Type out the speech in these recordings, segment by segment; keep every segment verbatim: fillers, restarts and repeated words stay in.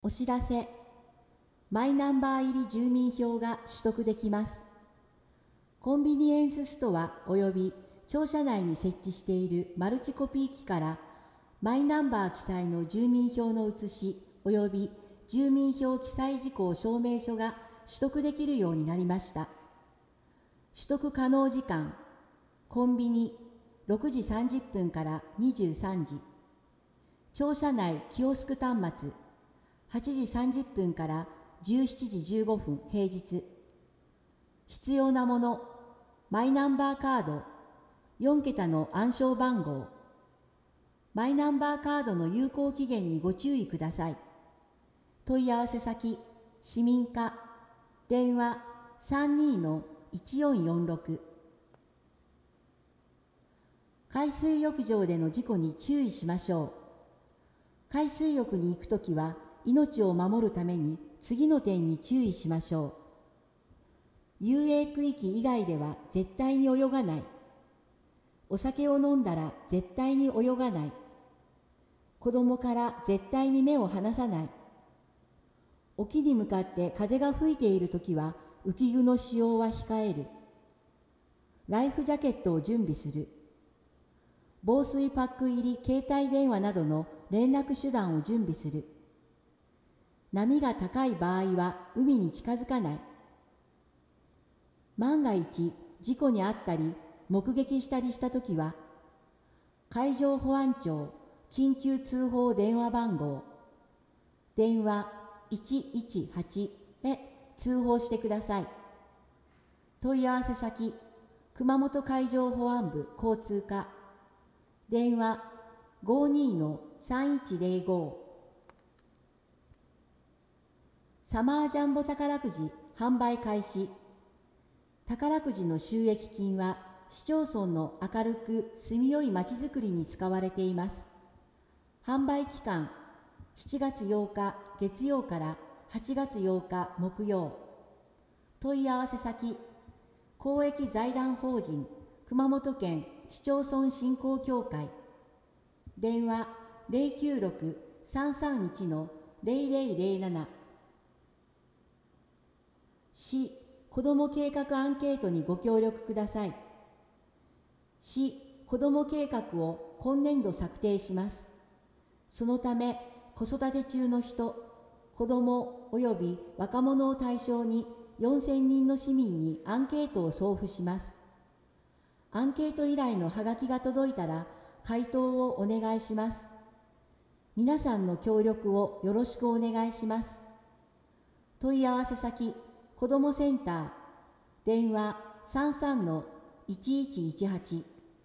お知らせ。マイナンバー入り住民票が取得できます。コンビニエンスストアおよび庁舎内に設置しているマルチコピー機からマイナンバー記載の住民票の写しおよび住民票記載事項証明書が取得できるようになりました。取得可能時間、コンビニろくじさんじゅっぷんからにじゅうさんじ、庁舎内キオスク端末はちじさんじゅっぷんからじゅうしちじじゅうごふん平日。必要なもの、マイナンバーカード、よんけたの暗証番号。マイナンバーカードの有効期限にご注意ください。問い合わせ先、市民課、電話 さんにーのいちよんよんろく。海水浴場での事故に注意しましょう。海水浴に行くときは、命を守るために次の点に注意しましょう。遊泳区域以外では絶対に泳がない。お酒を飲んだら絶対に泳がない。子供から絶対に目を離さない。沖に向かって風が吹いているときは浮き具の使用は控える。ライフジャケットを準備する。防水パック入り携帯電話などの連絡手段を準備する。波が高い場合は海に近づかない。万が一事故に遭ったり目撃したりしたときは、海上保安庁緊急通報電話番号、電話いちいちはちへ通報してください。問い合わせ先、熊本海上保安部交通課、電話 ごにーのさんいちぜろご。サマージャンボ宝くじ販売開始。宝くじの収益金は市町村の明るく住みよいまちづくりに使われています。販売期間、しちがつようか月曜からはちがつようか木曜。問い合わせ先、公益財団法人熊本県市町村振興協会。電話 ゼロきゅうろく さんさんいち のゼロゼロゼロなな。市子ども計画アンケートにご協力ください。市子ども計画を今年度策定します。そのため、子育て中の人、子ども及び若者を対象によんせんにんの市民にアンケートを送付します。アンケート依頼のハガキが届いたら、回答をお願いします。皆さんの協力をよろしくお願いします。問い合わせ先、子どもセンター、電話 さんさんのいちいちいちはち。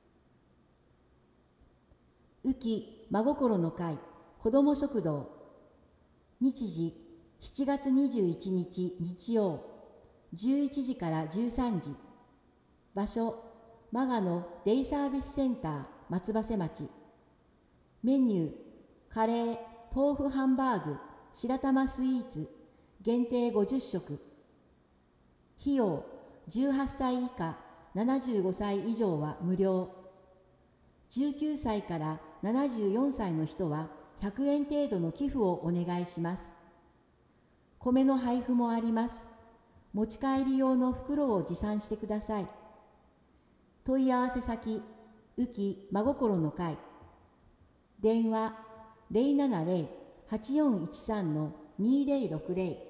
浮き真心の会子ども食堂。日時しちがつにじゅういちにち日曜じゅういちじからじゅうさんじ。場所、長野デイサービスセンター松葉瀬町。メニュー、カレー、豆腐ハンバーグ、白玉スイーツ、限定ごじゅっしょく。費用、じゅうはっさい以下、ななじゅうごさい以上は無料。じゅうきゅうさいからななじゅうよんさいの人はひゃくえん程度の寄付をお願いします。米の配布もあります。持ち帰り用の袋を持参してください。問い合わせ先、浮き真心の会。電話ゼロななゼロ はちよんいちさんのにゼロろくゼロ。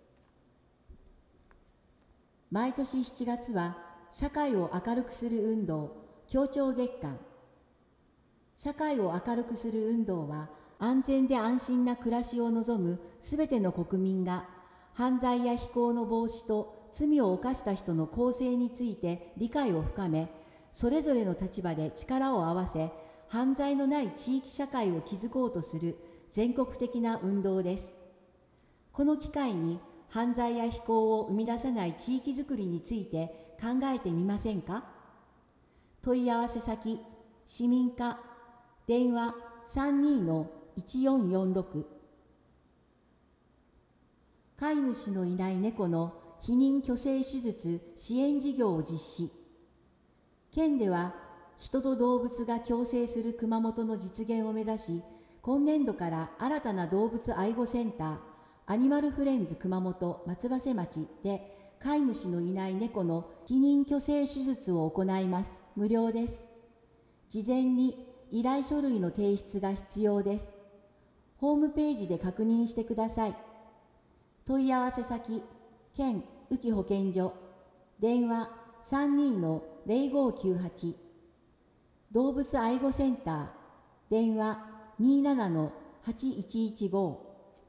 毎年しちがつは社会を明るくする運動協調月間。社会を明るくする運動は安全で安心な暮らしを望むすべての国民が犯罪や非行の防止と罪を犯した人の更生について理解を深め、それぞれの立場で力を合わせ、犯罪のない地域社会を築こうとする全国的な運動です。この機会に犯罪や非行を生み出さない地域づくりについて考えてみませんか。問い合わせ先、市民課、電話 さんにーのいちよんよんろく。飼い主のいない猫の避妊去勢手術支援事業を実施。県では人と動物が共生する熊本の実現を目指し、今年度から新たな動物愛護センター、 アニマルフレンズ熊本松葉瀬町で飼い主のいない猫の避妊去勢手術を行います。無料です。事前に依頼書類の提出が必要です。ホームページで確認してください。問い合わせ先、県宇城保健所、電話 さんにーのぜろごきゅうはち、動物愛護センター、電話 にーななのはちいちいちご。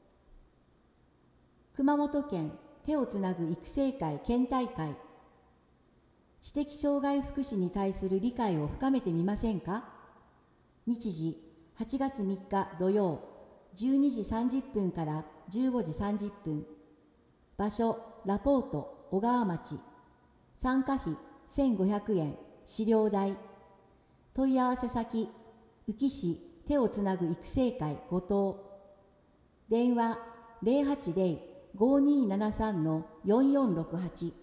熊本県手をつなぐ育成会県大会。知的障害福祉に対する理解を深めてみませんか？日時はちがつみっか土曜じゅうにじさんじゅっぷんからじゅうごじさんじゅっぷん。場所ラポート小川町。参加費せんごひゃくえん、資料代。問い合わせ先、宇城市手をつなぐ育成会後藤。電話 ゼロはちゼロ ごにーななさんのよんよんろくはち。